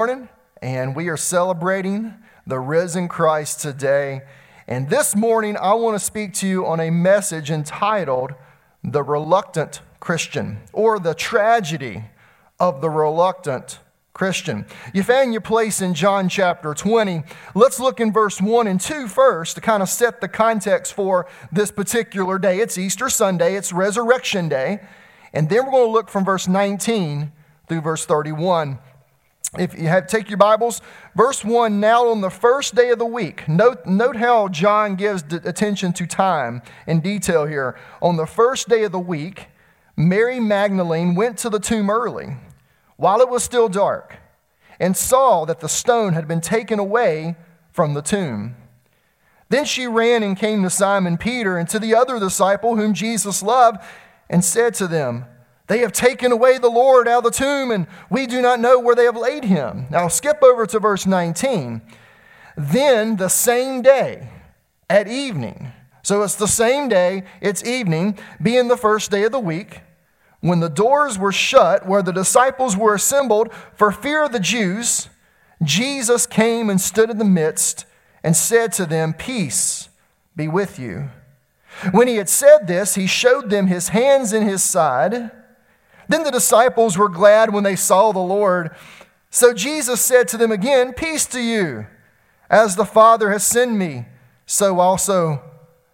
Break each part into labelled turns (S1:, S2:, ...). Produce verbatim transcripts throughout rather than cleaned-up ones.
S1: Morning, and we are celebrating the risen Christ today. And this morning, I want to speak to you on a message entitled The Reluctant Christian, or the tragedy of the reluctant Christian. You found your place in John chapter twenty. Let's look in verse one and two first to kind of set the context for this particular day. It's Easter Sunday, it's Resurrection Day. And then we're going to look from verse nineteen through verse thirty-one. If you have, take your Bibles, verse one, now on the first day of the week. Note, note how John gives d- attention to time and detail here. On the first day of the week, Mary Magdalene went to the tomb early, while it was still dark, and saw that the stone had been taken away from the tomb. Then she ran and came to Simon Peter and to the other disciple whom Jesus loved, and said to them, "They have taken away the Lord out of the tomb, and we do not know where they have laid him." Now skip over to verse nineteen. Then the same day at evening, so it's the same day, it's evening, being the first day of the week, when the doors were shut where the disciples were assembled for fear of the Jews, Jesus came and stood in the midst and said to them, "Peace be with you." When he had said this, he showed them his hands and his side. Then the disciples were glad when they saw the Lord. So Jesus said to them again, "Peace to you. As the Father has sent me, so also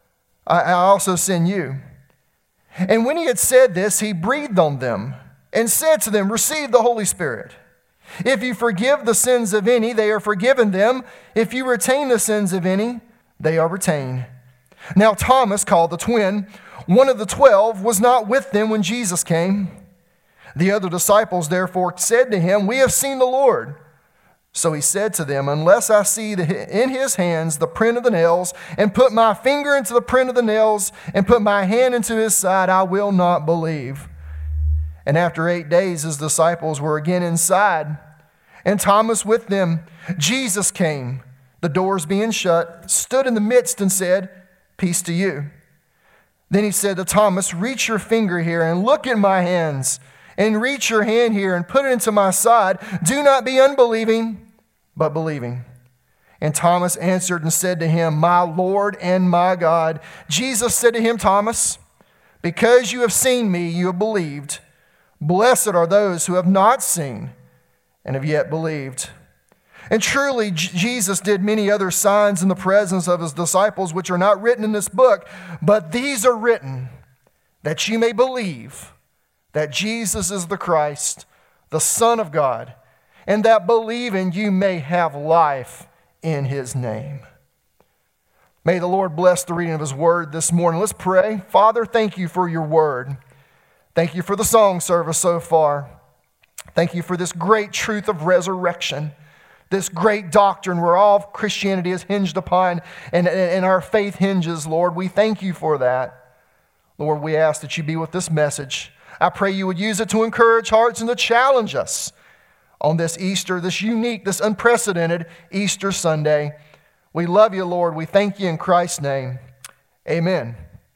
S1: I also send you." And when he had said this, he breathed on them and said to them, "Receive the Holy Spirit. If you forgive the sins of any, they are forgiven them. If you retain the sins of any, they are retained." Now Thomas, called the twin, one of the twelve, was not with them when Jesus came. The other disciples therefore said to him, "We have seen the Lord." So he said to them, "Unless I see the, in his hands the print of the nails, and put my finger into the print of the nails, and put my hand into his side, I will not believe." And after eight days his disciples were again inside, and Thomas with them. Jesus came, the doors being shut, stood in the midst and said, "Peace to you." Then he said to Thomas, "Reach your finger here and look at my hands, and reach your hand here and put it into my side. Do not be unbelieving, but believing." And Thomas answered and said to him, "My Lord and my God." Jesus said to him, "Thomas, because you have seen me, you have believed. Blessed are those who have not seen and have yet believed." And truly, J- Jesus did many other signs in the presence of his disciples, which are not written in this book, but these are written that you may believe that Jesus is the Christ, the Son of God, and that believing you may have life in his name. May the Lord bless the reading of his word this morning. Let's pray. Father, thank you for your word. Thank you for the song service so far. Thank you for this great truth of resurrection, this great doctrine where all of Christianity is hinged upon and, and our faith hinges, Lord. We thank you for that. Lord, we ask that you be with this message. I pray you would use it to encourage hearts and to challenge us on this Easter, this unique, this unprecedented Easter Sunday. We love you, Lord. We thank you in Christ's name. Amen.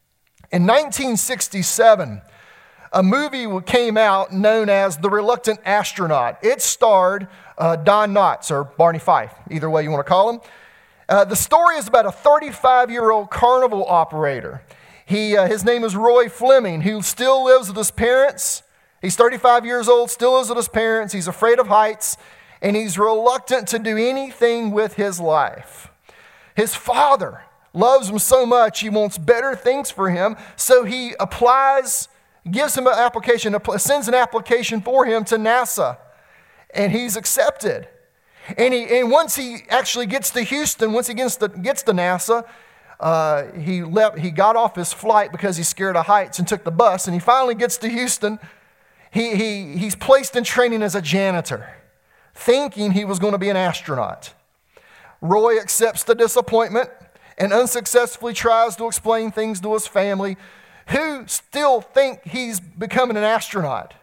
S1: In nineteen sixty-seven, a movie came out known as The Reluctant Astronaut. It starred uh, Don Knotts, or Barney Fife, either way you want to call him. Uh, the story is about a thirty-five-year-old carnival operator. He, uh, his name is Roy Fleming, who still lives with his parents. He's thirty-five years old, still lives with his parents. He's afraid of heights, and he's reluctant to do anything with his life. His father loves him so much, he wants better things for him, so he applies, gives him an application, sends an application for him to NASA, and he's accepted. And, he, and once he actually gets to Houston, once he gets to, gets to NASA, Uh, he left. He got off his flight because he's scared of heights and took the bus. And he finally gets to Houston. He, he, he's placed in training as a janitor, thinking he was going to be an astronaut. Roy accepts the disappointment and unsuccessfully tries to explain things to his family, who still think he's becoming an astronaut.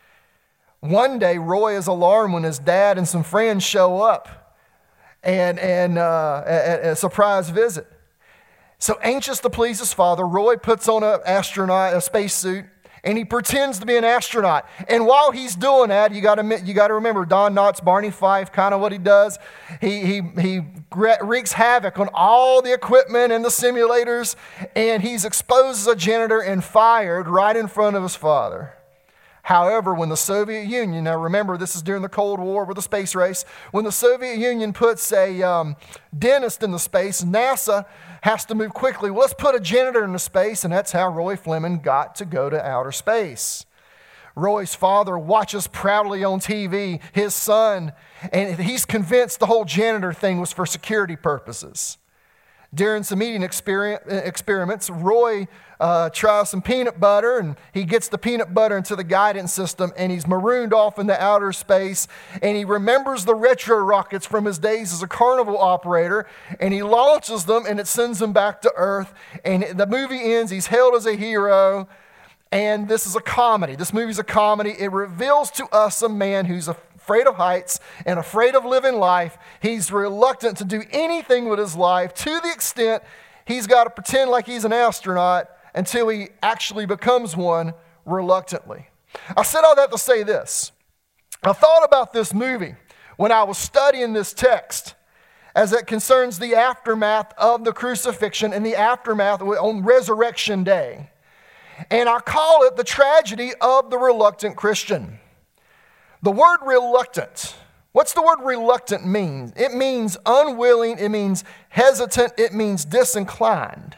S1: One day, Roy is alarmed when his dad and some friends show up and, and uh, at a surprise visit. So anxious to please his father, Roy puts on an astronaut, a spacesuit, and he pretends to be an astronaut. And while he's doing that, you got to you got to remember Don Knotts, Barney Fife, kind of what he does. He he he wreaks havoc on all the equipment and the simulators, and he's exposed as a janitor and fired right in front of his father. However, when the Soviet Union, now remember this is during the Cold War with the space race, when the Soviet Union puts a um, dentist in the space, NASA has to move quickly. Well, let's put a janitor in the space, and that's how Roy Fleming got to go to outer space. Roy's father watches proudly on T V his son, and he's convinced the whole janitor thing was for security purposes. During some eating experiments, Roy uh, tries some peanut butter, and he gets the peanut butter into the guidance system, and he's marooned off into outer space, and he remembers the retro rockets from his days as a carnival operator, and he launches them, and it sends him back to Earth, and the movie ends, he's hailed as a hero, and this is a comedy. This movie's a comedy. It reveals to us a man who's a afraid of heights and afraid of living life. He's reluctant to do anything with his life to the extent he's got to pretend like he's an astronaut until he actually becomes one reluctantly. I said all that to say this. I thought about this movie when I was studying this text as it concerns the aftermath of the crucifixion and the aftermath on Resurrection Day. And I call it the tragedy of the reluctant Christian. The word reluctant, what's the word reluctant mean? It means unwilling, it means hesitant, it means disinclined.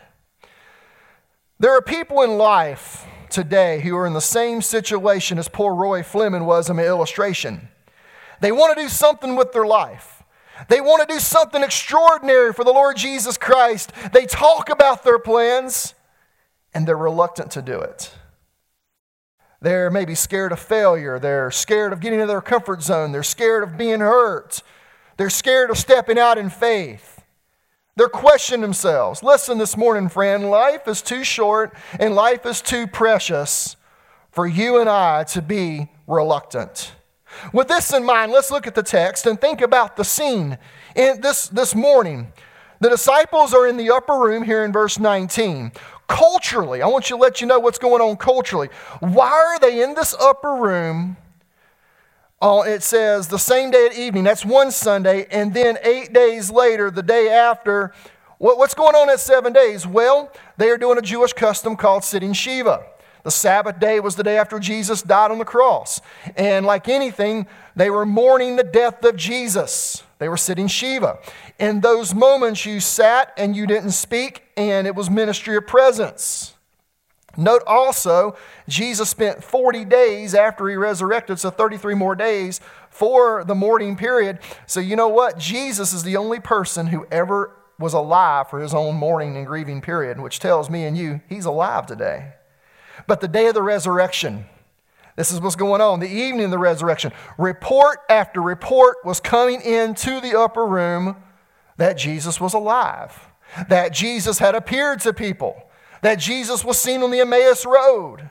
S1: There are people in life today who are in the same situation as poor Roy Fleming was in my illustration. They want to do something with their life. They want to do something extraordinary for the Lord Jesus Christ. They talk about their plans, and they're reluctant to do it. They're maybe scared of failure. They're scared of getting out of their comfort zone. They're scared of being hurt. They're scared of stepping out in faith. They're questioning themselves. Listen this morning, friend. Life is too short and life is too precious for you and I to be reluctant. With this in mind, let's look at the text and think about the scene. In this, this morning, the disciples are in the upper room here in verse nineteen. Culturally, I want you to let you know what's going on culturally. Why are they in this upper room? Oh, it says the same day at evening. That's one Sunday. And then eight days later, the day after. What, what's going on at seven days? Well, they are doing a Jewish custom called sitting Shiva. The Sabbath day was the day after Jesus died on the cross. And like anything, they were mourning the death of Jesus. They were sitting Shiva. In those moments, you sat and you didn't speak, and it was ministry of presence. Note also, Jesus spent forty days after he resurrected, so thirty-three more days for the mourning period. So you know what? Jesus is the only person who ever was alive for his own mourning and grieving period, which tells me and you, he's alive today. But the day of the resurrection, this is what's going on. The evening of the resurrection, report after report was coming into the upper room that Jesus was alive, that Jesus had appeared to people, that Jesus was seen on the Emmaus Road.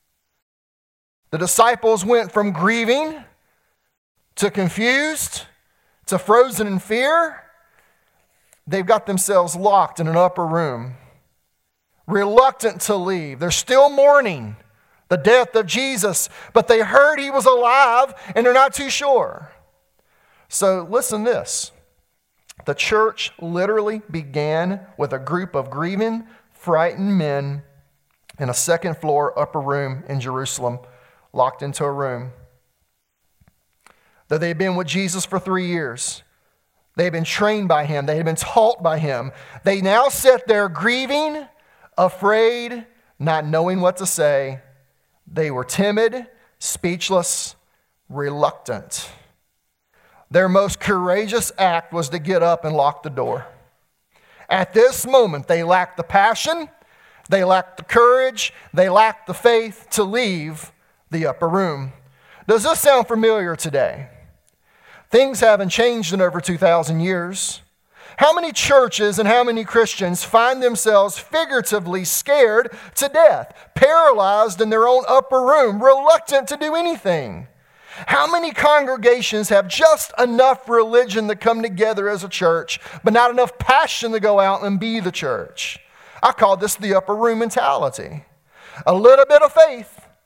S1: The disciples went from grieving to confused to frozen in fear. They've got themselves locked in an upper room, reluctant to leave. They're still mourning the death of Jesus, but they heard he was alive and they're not too sure. So listen to this. The church literally began with a group of grieving, frightened men in a second floor upper room in Jerusalem, locked into a room. Though they had been with Jesus for three years, they had been trained by him, they had been taught by him, they now sat there grieving, afraid, not knowing what to say. They were timid, speechless, reluctant. Their most courageous act was to get up and lock the door. At this moment, they lacked the passion, they lacked the courage, they lacked the faith to leave the upper room. Does this sound familiar today? Things haven't changed in over two thousand years. How many churches and how many Christians find themselves figuratively scared to death, paralyzed in their own upper room, reluctant to do anything? How many congregations have just enough religion to come together as a church, but not enough passion to go out and be the church? I call this the upper room mentality. A little bit of faith,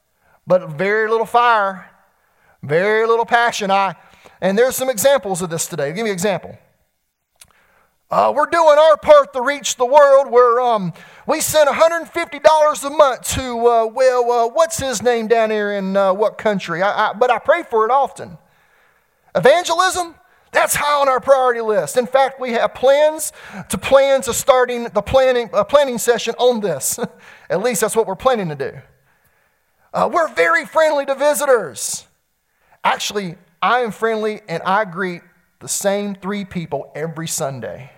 S1: but very little fire, very little passion. I, and there's some examples of this today. Give me an example. Uh, we're doing our part to reach the world where um, we send one hundred fifty dollars a month to, uh, well, uh, what's his name down here in uh, what country? I, I, but I pray for it often. Evangelism, that's high on our priority list. In fact, we have plans to plan to starting the planning, uh, planning session on this. At least that's what we're planning to do. Uh, we're very friendly to visitors. Actually, I am friendly and I greet the same three people every Sunday.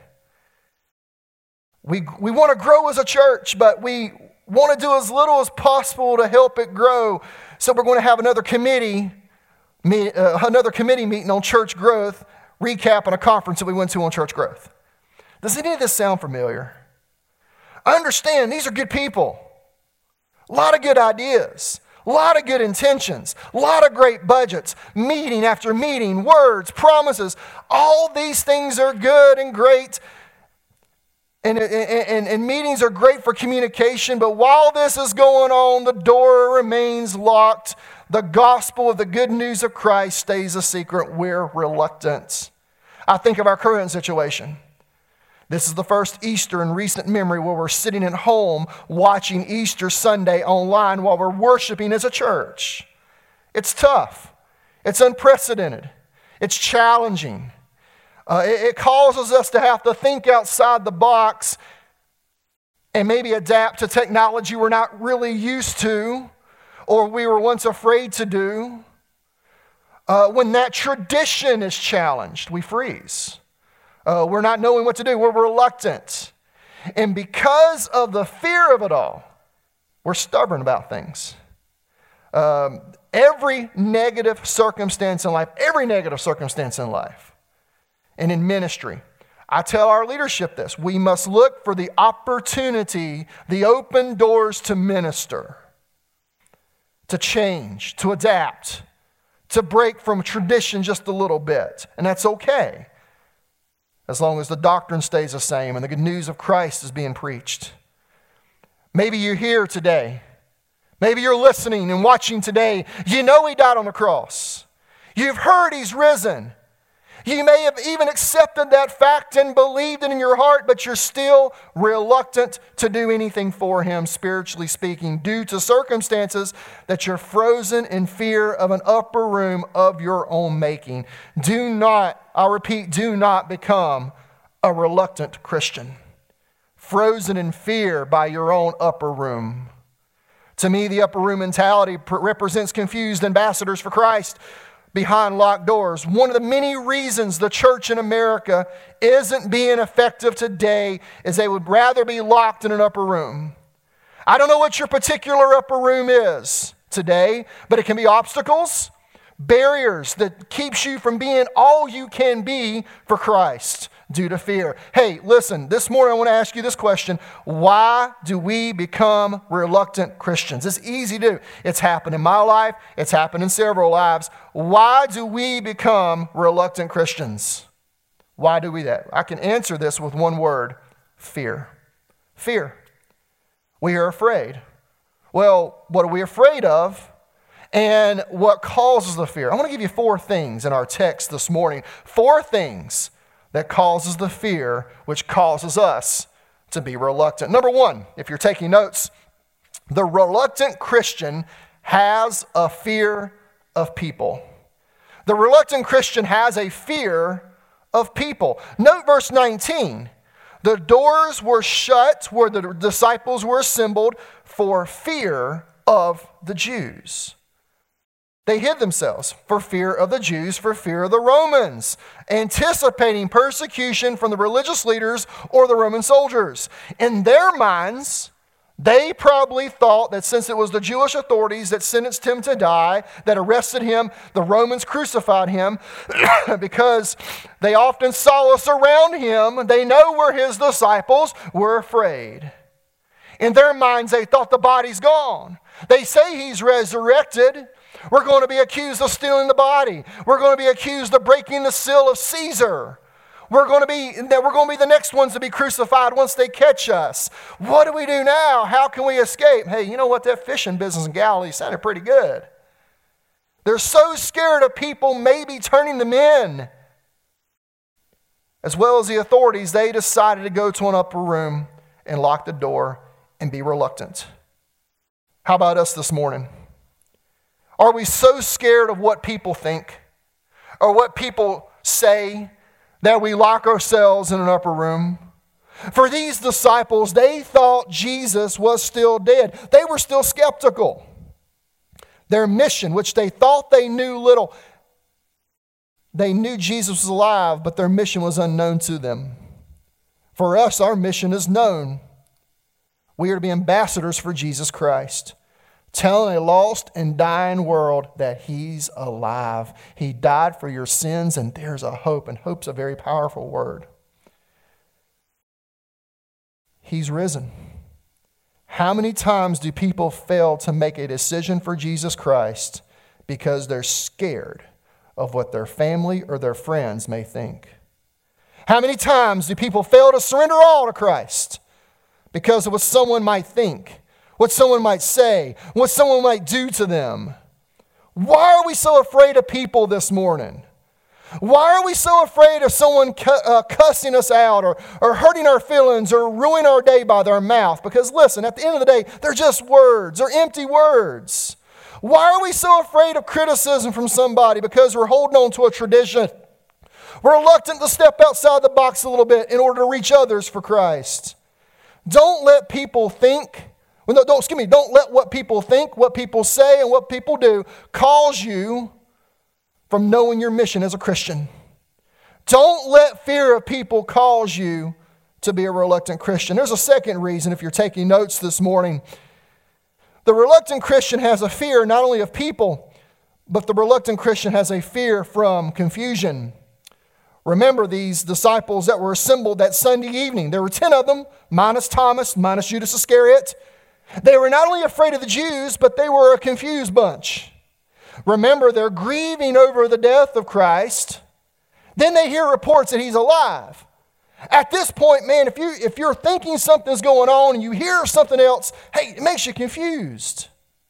S1: We, we want to grow as a church, but we want to do as little as possible to help it grow. So we're going to have another committee, meet, uh, another committee meeting on church growth, recap on a conference that we went to on church growth. Does any of this sound familiar? I understand these are good people. A lot of good ideas. A lot of good intentions. A lot of great budgets. Meeting after meeting, words, promises. All these things are good and great. And, and, and meetings are great for communication, but while this is going on, the door remains locked. The gospel of the good news of Christ stays a secret. We're reluctant. I think of our current situation. This is the first Easter in recent memory where we're sitting at home watching Easter Sunday online while we're worshiping as a church. It's tough. It's unprecedented. It's challenging. Uh, it, it causes us to have to think outside the box and maybe adapt to technology we're not really used to or we were once afraid to do. Uh, when that tradition is challenged, we freeze. Uh, we're not knowing what to do. We're reluctant. And because of the fear of it all, we're stubborn about things. Um, every negative circumstance in life, every negative circumstance in life, and in ministry, I tell our leadership this: we must look for the opportunity, the open doors to minister, to change, to adapt, to break from tradition just a little bit. And that's okay, as long as the doctrine stays the same and the good news of Christ is being preached. Maybe you're here today. Maybe you're listening and watching today. You know He died on the cross. You've heard He's risen. You may have even accepted that fact and believed it in your heart, but you're still reluctant to do anything for Him, spiritually speaking, due to circumstances that you're frozen in fear of an upper room of your own making. Do not, I repeat, do not become a reluctant Christian, frozen in fear by your own upper room. To me, the upper room mentality represents confused ambassadors for Christ behind locked doors. One of the many reasons the church in America isn't being effective today is they would rather be locked in an upper room. I don't know what your particular upper room is today, but it can be obstacles, barriers that keeps you from being all you can be for Christ due to fear. Hey, listen, this morning I want to ask you this question: why do we become reluctant Christians? It's easy to do. It's happened in my life. It's happened in several lives. Why do we become reluctant Christians? Why do we that? I can answer this with one word: fear. Fear. We are afraid. Well, what are we afraid of? And what causes the fear? I want to give you four things in our text this morning. Four things that causes the fear, which causes us to be reluctant. Number one, if you're taking notes, the reluctant Christian has a fear of people. The reluctant Christian has a fear of people. Note verse nineteen. The doors were shut where the disciples were assembled for fear of the Jews. They hid themselves for fear of the Jews, for fear of the Romans, anticipating persecution from the religious leaders or the Roman soldiers. In their minds, they probably thought that since it was the Jewish authorities that sentenced him to die, that arrested him, the Romans crucified him, because they often saw us around him, they know we're his disciples, we're afraid. In their minds, they thought the body's gone. They say he's resurrected. We're going to be accused of stealing the body. We're going to be accused of breaking the seal of Caesar. we're going to be that we're going to be the next ones to be crucified once they catch us. What do we do now? How can we escape? Hey, you know what? That fishing business in Galilee sounded pretty good. They're so scared of people maybe turning them in. As well as the authorities, they decided to go to an upper room and lock the door and be reluctant. How about us this morning? Are we so scared of what people think or what people say that we lock ourselves in an upper room? For these disciples, they thought Jesus was still dead. They were still skeptical. Their mission, which they thought they knew little, they knew Jesus was alive, but their mission was unknown to them. For us, our mission is known. We are to be ambassadors for Jesus Christ, telling a lost and dying world that He's alive. He died for your sins, and there's a hope, and hope's a very powerful word. He's risen. How many times do people fail to make a decision for Jesus Christ because they're scared of what their family or their friends may think? How many times do people fail to surrender all to Christ because of what someone might think, what someone might say, what someone might do to them? Why are we so afraid of people this morning? Why are we so afraid of someone cu- uh, cussing us out or, or hurting our feelings or ruining our day by their mouth? Because listen, at the end of the day, they're just words. They're empty words. Why are we so afraid of criticism from somebody? Because we're holding on to a tradition. We're reluctant to step outside the box a little bit in order to reach others for Christ. Don't let people think, well, no, don't, excuse me, don't let what people think, what people say, and what people do cause you from knowing your mission as a Christian. Don't let fear of people cause you to be a reluctant Christian. There's a second reason if you're taking notes this morning. The reluctant Christian has a fear not only of people, but the reluctant Christian has a fear from confusion. Remember these disciples that were assembled that Sunday evening. There were ten of them, minus Thomas, minus Judas Iscariot. They were not only afraid of the Jews, but they were a confused bunch. Remember, they're grieving over the death of Christ. Then they hear reports that He's alive. At this point, man, if, you, if you're thinking something's going on and you hear something else, hey, it makes you confused.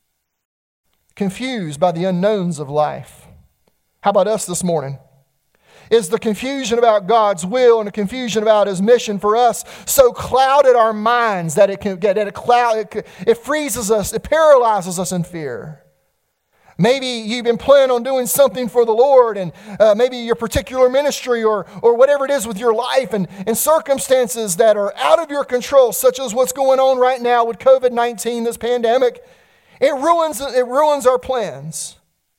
S1: Confused by the unknowns of life. How about us this morning? Is the confusion about God's will and the confusion about His mission for us so clouded our minds that it can get that it cloud it, it freezes us, it paralyzes us in fear? Maybe you've been planning on doing something for the Lord, and uh, maybe your particular ministry or, or whatever it is with your life, and, and circumstances that are out of your control, such as what's going on right now with covid nineteen, this pandemic, it ruins, it ruins our plans.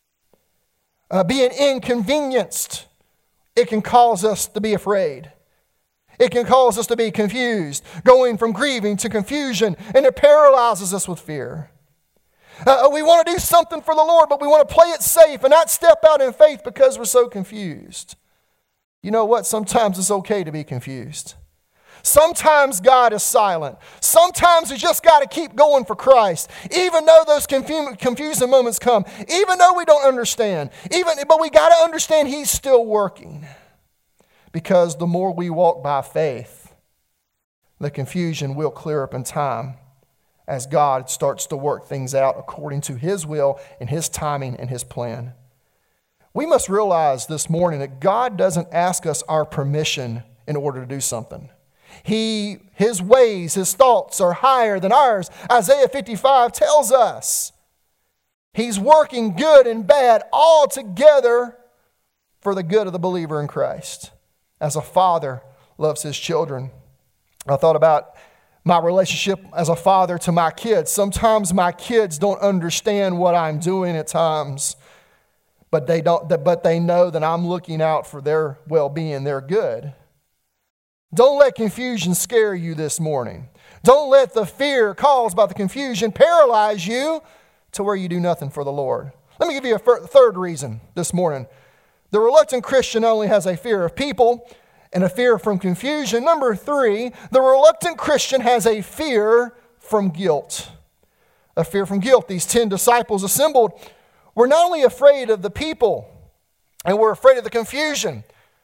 S1: Uh, being inconvenienced, it can cause us to be afraid. It can cause us to be confused, going from grieving to confusion, and it paralyzes us with fear. Uh, we want to do something for the Lord, but we want to play it safe and not step out in faith because we're so confused. You know what? Sometimes it's okay to be confused. Sometimes God is silent. Sometimes we just got to keep going for Christ, even though those confu- confusing moments come, even though we don't understand. Even, but we got to understand He's still working, because the more we walk by faith, the confusion will clear up in time, as God starts to work things out according to His will and His timing and His plan. We must realize this morning that God doesn't ask us our permission in order to do something. He, His ways, His thoughts are higher than ours. Isaiah fifty-five tells us He's working good and bad all together for the good of the believer in Christ, as a father loves his children. I thought about my relationship as a father to my kids. Sometimes my kids don't understand what I'm doing at times, but they don't. But they know that I'm looking out for their well-being, their good. Don't let confusion scare you this morning. Don't let the fear caused by the confusion paralyze you to where you do nothing for the Lord. Let me give you a third reason this morning. The reluctant Christian only has a fear of people and a fear from confusion. Number three, the reluctant Christian has a fear from guilt. A fear from guilt. These ten disciples assembled were not only afraid of the people and were afraid of the confusion,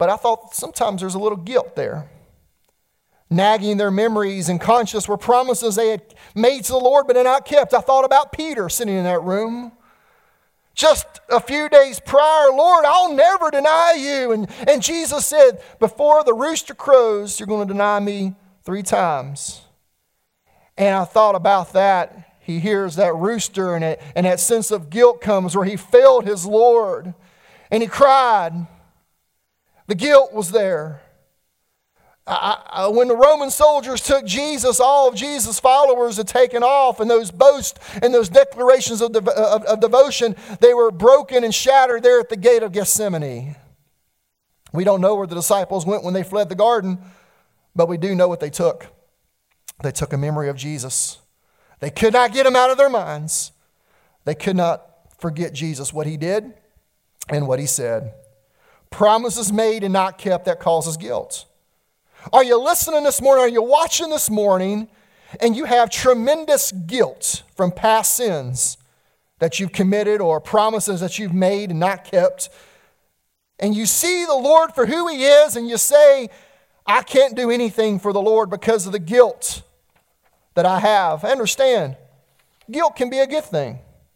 S1: But I thought sometimes there's a little guilt there. Nagging their memories and conscience were promises they had made to the Lord but had not kept. I thought about Peter sitting in that room. Just a few days prior, Lord, I'll never deny you. And, and Jesus said, before the rooster crows, you're going to deny me three times. And I thought about that. He hears that rooster, and, it, and that sense of guilt comes where he failed his Lord. And he cried. The guilt was there. I, I, when the Roman soldiers took Jesus, all of Jesus' followers had taken off, and those boasts and those declarations of, de- of, of devotion, they were broken and shattered there at the gate of Gethsemane. We don't know where the disciples went when they fled the garden, but we do know what they took. They took a memory of Jesus. They could not get him out of their minds. They could not forget Jesus, what he did and what he said. Promises made and not kept, that causes guilt. Are you listening this morning? Are you watching this morning and you have tremendous guilt from past sins that you've committed or promises that you've made and not kept? And you see the Lord for who he is and you say, I can't do anything for the Lord because of the guilt that I have. I understand. Guilt can be a good thing.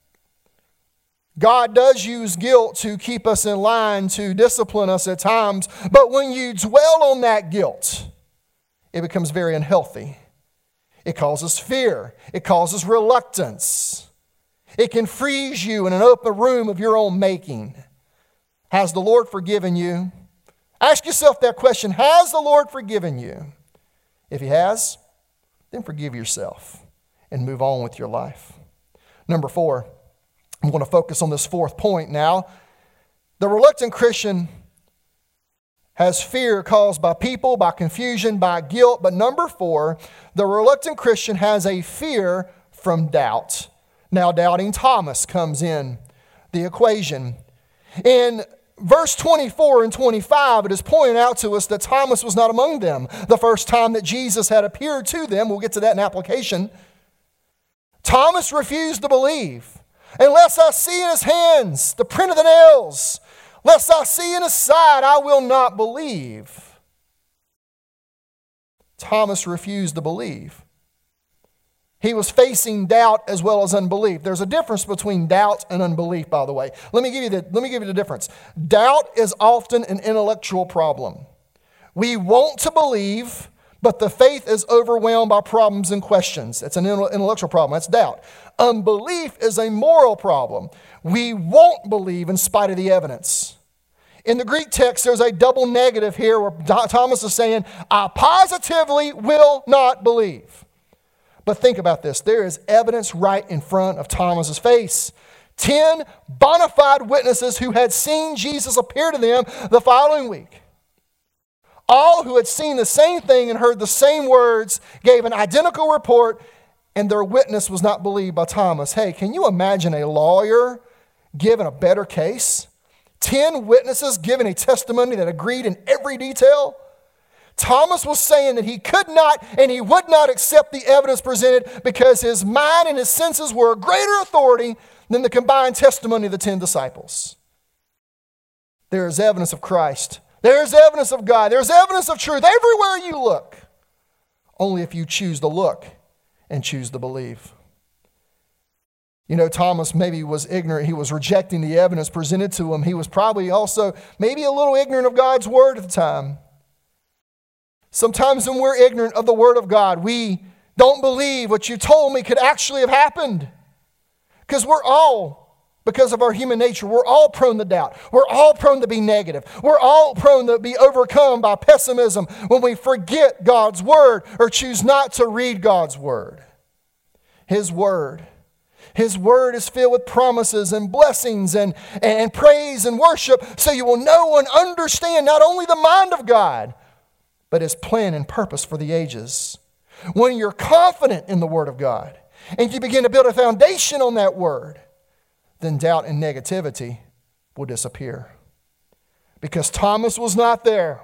S1: God does use guilt to keep us in line, to discipline us at times. But when you dwell on that guilt, it becomes very unhealthy. It causes fear. It causes reluctance. It can freeze you in an open room of your own making. Has the Lord forgiven you? Ask yourself that question. Has the Lord forgiven you? If he has, then forgive yourself and move on with your life. Number four. I'm going to focus on this fourth point now. The reluctant Christian has fear caused by people, by confusion, by guilt. But number four, the reluctant Christian has a fear from doubt. Now, doubting Thomas comes in the equation. In verse twenty-four and twenty-five, it is pointed out to us that Thomas was not among them. The first time that Jesus had appeared to them, we'll get to that in application, Thomas refused to believe. Unless I see in his hands the print of the nails, lest I see in his side, I will not believe. Thomas refused to believe. He was facing doubt as well as unbelief. There's a difference between doubt and unbelief, by the way. Let me give you the, let me give you the difference. Doubt is often an intellectual problem. We want to believe, but the faith is overwhelmed by problems and questions. It's an intellectual problem. That's doubt. Unbelief is a moral problem. We won't believe in spite of the evidence. In the Greek text, there's a double negative here where Thomas is saying, I positively will not believe. But think about this. There is evidence right in front of Thomas's face. Ten bona fide witnesses who had seen Jesus appear to them the following week. All who had seen the same thing and heard the same words gave an identical report, and their witness was not believed by Thomas. Hey, can you imagine a lawyer giving a better case? Ten witnesses giving a testimony that agreed in every detail? Thomas was saying that he could not and he would not accept the evidence presented because his mind and his senses were a greater authority than the combined testimony of the ten disciples. There is evidence of Christ. There's evidence of God. There's evidence of truth everywhere you look. Only if you choose to look and choose to believe. You know, Thomas maybe was ignorant. He was rejecting the evidence presented to him. He was probably also maybe a little ignorant of God's word at the time. Sometimes when we're ignorant of the word of God, we don't believe what you told me could actually have happened. Because we're all, because of our human nature, we're all prone to doubt. We're all prone to be negative. We're all prone to be overcome by pessimism when we forget God's word or choose not to read God's word. His word. His word is filled with promises and blessings and, and praise and worship, so you will know and understand not only the mind of God, but his plan and purpose for the ages. When you're confident in the word of God and you begin to build a foundation on that word, then doubt and negativity will disappear. Because Thomas was not there.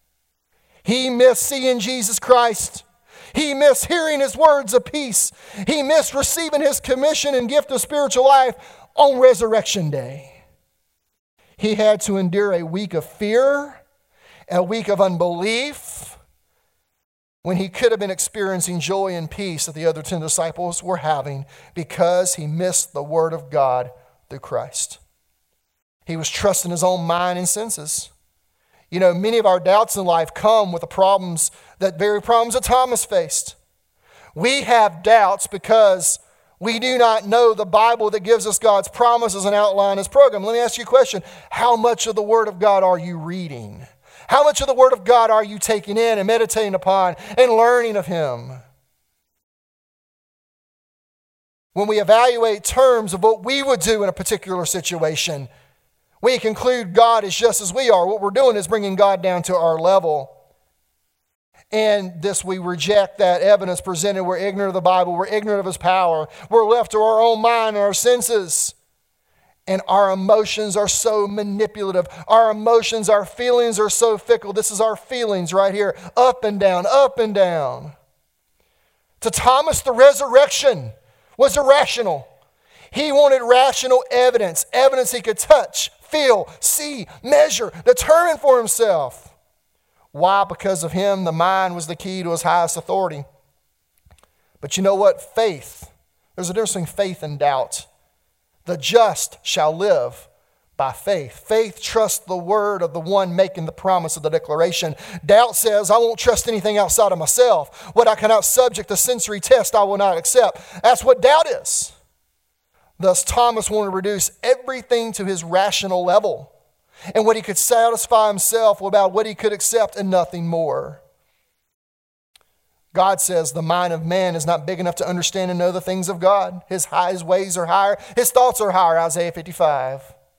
S1: He missed seeing Jesus Christ. He missed hearing his words of peace. He missed receiving his commission and gift of spiritual life on Resurrection Day. He had to endure a week of fear a week of unbelief, when he could have been experiencing joy and peace that the other ten disciples were having because he missed the word of God through Christ. He was trusting his own mind and senses. You know, many of our doubts in life come with the problems, that very problems that Thomas faced. We have doubts because we do not know the Bible that gives us God's promises and outline his program. Let me ask you a question. How much of the Word of God are you reading? How much of the Word of God are you taking in and meditating upon and learning of him? When we evaluate terms of what we would do in a particular situation, we conclude God is just as we are. What we're doing is bringing God down to our level. And this, we reject that evidence presented. We're ignorant of the Bible. We're ignorant of his power. We're left to our own mind and our senses. And our emotions are so manipulative. Our emotions, our feelings are so fickle. This is our feelings right here. Up and down, up and down. To Thomas, the resurrection was irrational. He wanted rational evidence. Evidence he could touch, feel, see, measure, determine for himself. Why? Because of him, the mind was the key to his highest authority. But you know what? Faith. There's a difference between faith and doubt. The just shall live by faith. Faith trusts the word of the one making the promise of the declaration. Doubt says, I won't trust anything outside of myself. What I cannot subject to sensory test, I will not accept. That's what doubt is. Thus, Thomas wanted to reduce everything to his rational level and what he could satisfy himself about what he could accept and nothing more. God says the mind of man is not big enough to understand and know the things of God. His, high, his ways are higher. His thoughts are higher, Isaiah fifty-five.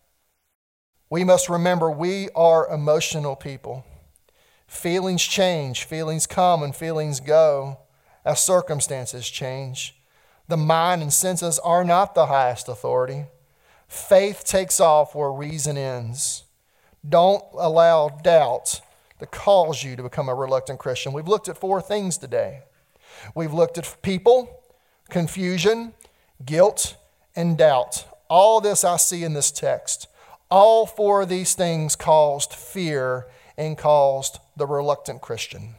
S1: We must remember we are emotional people. Feelings change, feelings come and feelings go as circumstances change. The mind and senses are not the highest authority. Faith takes off where reason ends. Don't allow doubt to cause you to become a reluctant Christian. We've looked at four things today. We've looked at people, confusion, guilt, and doubt. All this I see in this text. All four of these things caused fear and caused the reluctant Christian.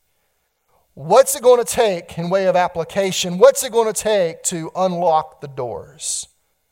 S1: What's it going to take in way of application? What's it going to take to unlock the doors?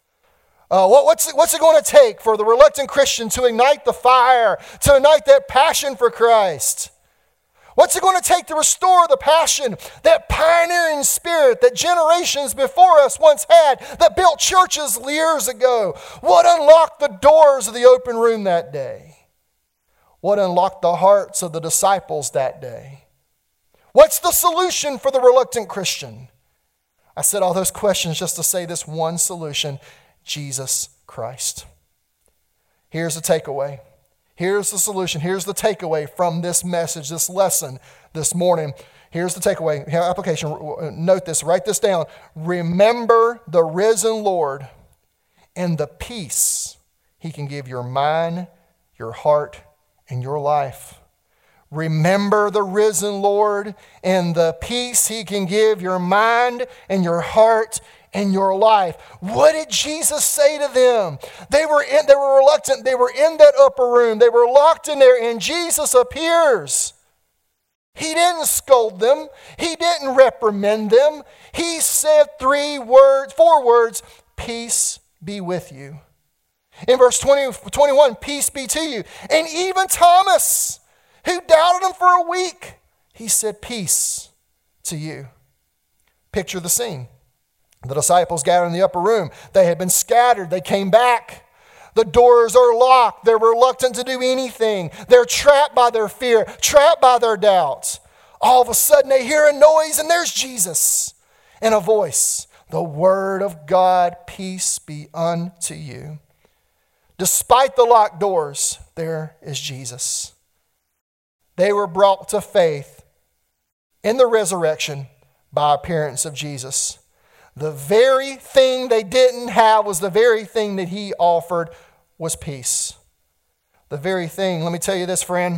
S1: Uh, what, what's, it, what's it going to take for the reluctant Christian to ignite the fire, to ignite that passion for Christ? What's it going to take to restore the passion, that pioneering spirit that generations before us once had, that built churches years ago? What unlocked the doors of the open room that day? What unlocked the hearts of the disciples that day? What's the solution for the reluctant Christian? I said all those questions just to say this one solution: Jesus Christ. Here's the takeaway. Here's the solution. Here's the takeaway from this message, this lesson this morning. Here's the takeaway. Application. Note this. Write this down. Remember the risen Lord and the peace he can give your mind, your heart, and your life. Remember the risen Lord and the peace he can give your mind and your heart and your life. What did Jesus say to them? They were in, they were reluctant. They were in that upper room. They were locked in there, and Jesus appears. He didn't scold them. He didn't reprimand them. He said three words, four words: peace be with you. In verse twenty, twenty-one, peace be to you. And even Thomas, who doubted him for a week, he said, peace to you. Picture the scene. The disciples gathered in the upper room. They had been scattered. They came back. The doors are locked. They're reluctant to do anything. They're trapped by their fear, trapped by their doubts. All of a sudden they hear a noise, and there's Jesus and a voice. The word of God, peace be unto you. Despite the locked doors, there is Jesus. They were brought to faith in the resurrection by appearance of Jesus. The very thing they didn't have was the very thing that he offered, was peace. The very thing, let me tell you this, friend.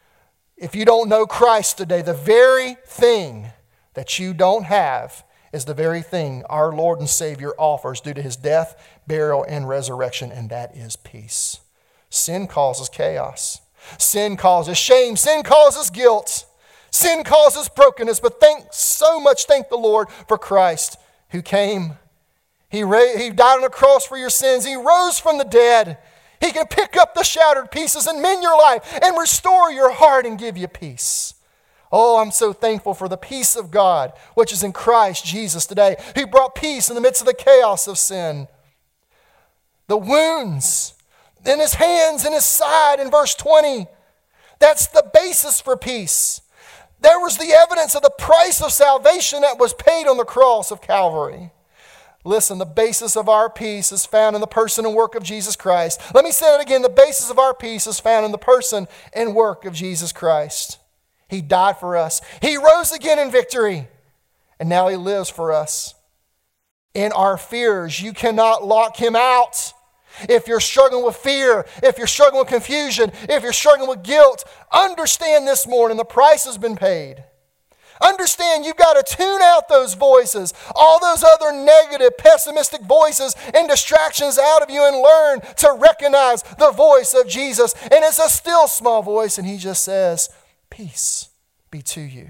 S1: If you don't know Christ today, the very thing that you don't have is the very thing our Lord and Savior offers due to his death, burial, and resurrection, and that is peace. Sin causes chaos. Sin causes shame. Sin causes guilt. Sin causes brokenness. But thank so much, thank the Lord for Christ who came. He, ra- he died on the cross for your sins. He rose from the dead. He can pick up the shattered pieces and mend your life and restore your heart and give you peace. Oh, I'm so thankful for the peace of God, which is in Christ Jesus today. He brought peace in the midst of the chaos of sin. The wounds in his hands and his side in verse twenty. That's the basis for peace. There was the evidence of the price of salvation that was paid on the cross of Calvary. Listen, the basis of our peace is found in the person and work of Jesus Christ. Let me say it again. The basis of our peace is found in the person and work of Jesus Christ. He died for us. He rose again in victory. And now he lives for us. In our fears, you cannot lock him out. If you're struggling with fear, if you're struggling with confusion, if you're struggling with guilt, understand this morning the price has been paid. Understand you've got to tune out those voices, all those other negative, pessimistic voices and distractions out of you, and learn to recognize the voice of Jesus. And it's a still small voice, and he just says, peace be to you.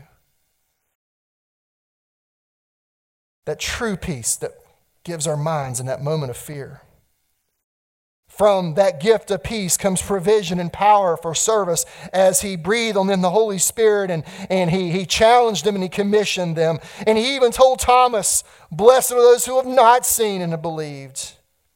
S1: That true peace that gives our minds in that moment of fear. From that gift of peace comes provision and power for service as he breathed on them the Holy Spirit, and, and he, he challenged them and he commissioned them. And he even told Thomas, blessed are those who have not seen and have believed.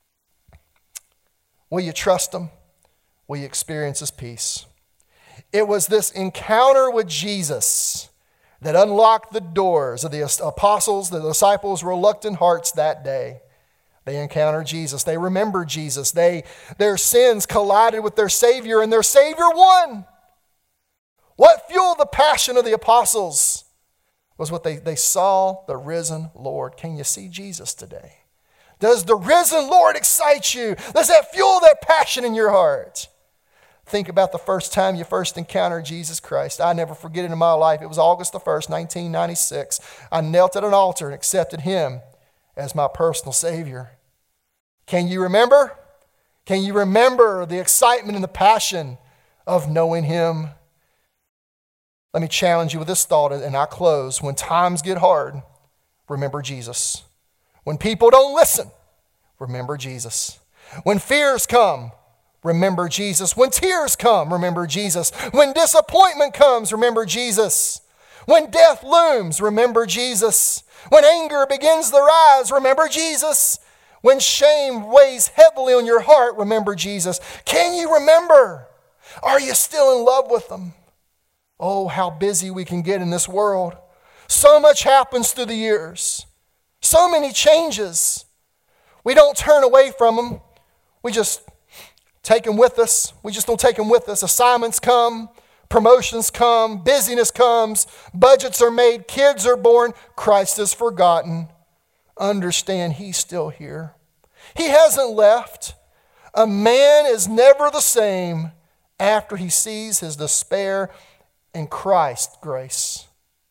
S1: Will you trust him? Will you experience his peace? It was this encounter with Jesus that unlocked the doors of the apostles, the disciples' reluctant hearts that day. They encountered Jesus. They remembered Jesus. They, their sins collided with their Savior, and their Savior won. What fueled the passion of the apostles was what they, they saw the risen Lord. Can you see Jesus today? Does the risen Lord excite you? Does that fuel that passion in your heart? Think about the first time you first encountered Jesus Christ. I never forget it in my life. It was August the first, nineteen ninety-six. I knelt at an altar and accepted him as my personal Savior. Can you remember? Can you remember the excitement and the passion of knowing him? Let me challenge you with this thought, and I close. When times get hard, remember Jesus. When people don't listen, remember Jesus. When fears come, remember Jesus. When tears come, remember Jesus. When disappointment comes, remember Jesus. When death looms, remember Jesus. When anger begins to rise, remember Jesus. When shame weighs heavily on your heart, remember Jesus. Can you remember? Are you still in love with him? Oh, how busy we can get in this world. So much happens through the years. So many changes. We don't turn away from them. We just take them with us. We just don't take them with us. Assignments come. Promotions come. Busyness comes. Budgets are made. Kids are born. Christ is forgotten. Understand he's still here. He hasn't left. A man is never the same after he sees his despair in Christ's grace.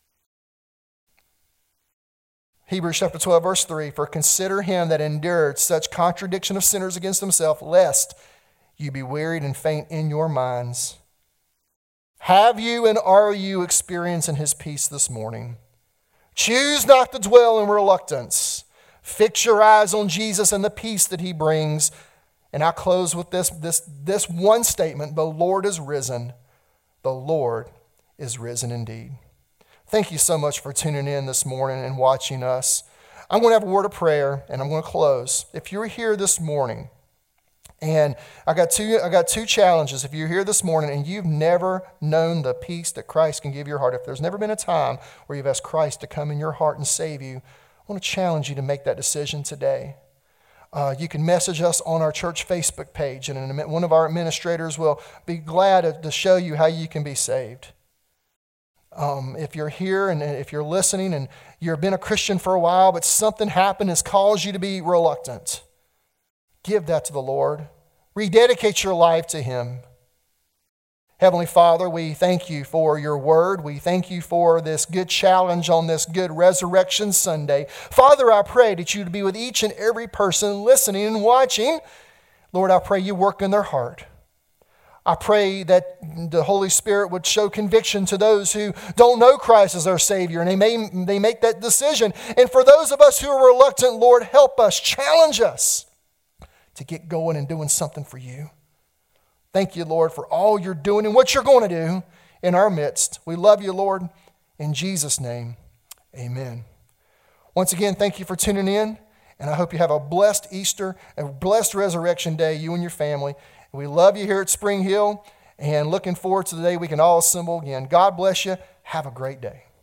S1: Hebrews chapter twelve, verse three, for consider him that endured such contradiction of sinners against himself, lest you be wearied and faint in your minds. Have you and are you experiencing his peace this morning? Choose not to dwell in reluctance. Fix your eyes on Jesus and the peace that he brings. And I close with this, this, this one statement. The Lord is risen. The Lord is risen indeed. Thank you so much for tuning in this morning and watching us. I'm going to have a word of prayer, and I'm going to close. If you're here this morning, and I got two, I got two challenges. If you're here this morning and you've never known the peace that Christ can give your heart, if there's never been a time where you've asked Christ to come in your heart and save you, I want to challenge you to make that decision today. Uh, you can message us on our church Facebook page, and one of our administrators will be glad to, to show you how you can be saved. Um, if you're here and if you're listening and you've been a Christian for a while, but something happened has caused you to be reluctant, give that to the Lord. Rededicate your life to him. Heavenly Father, we thank you for your word. We thank you for this good challenge on this good Resurrection Sunday. Father, I pray that you would be with each and every person listening and watching. Lord, I pray you work in their heart. I pray that the Holy Spirit would show conviction to those who don't know Christ as their Savior, and they may they make that decision. And for those of us who are reluctant, Lord, help us, challenge us to get going and doing something for you. Thank you, Lord, for all you're doing and what you're going to do in our midst. We love you, Lord. In Jesus' name, amen. Once again, thank you for tuning in, and I hope you have a blessed Easter, a blessed Resurrection Day, you and your family. We love you here at Spring Hill, and looking forward to the day we can all assemble again. God bless you. Have a great day.